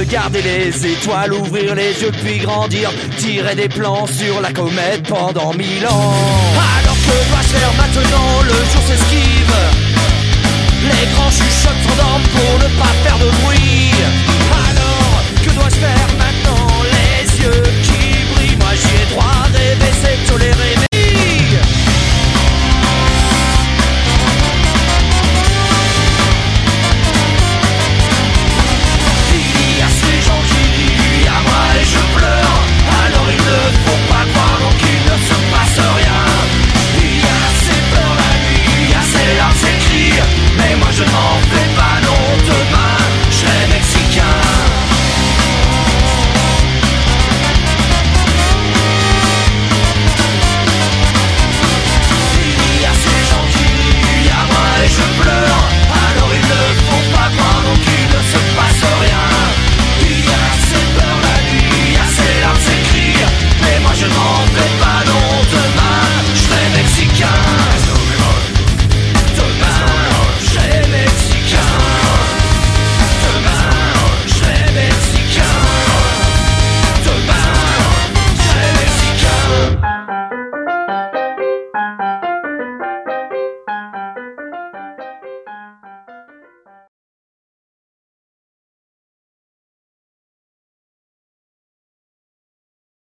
regarder les étoiles, ouvrir les yeux puis grandir, tirer des plans sur la comète pendant 1000 ans. Alors que dois-je faire maintenant? Le jour s'esquive, les grands chuchotes s'endorment pour ne pas faire de bruit. Alors que dois-je faire maintenant? Les yeux qui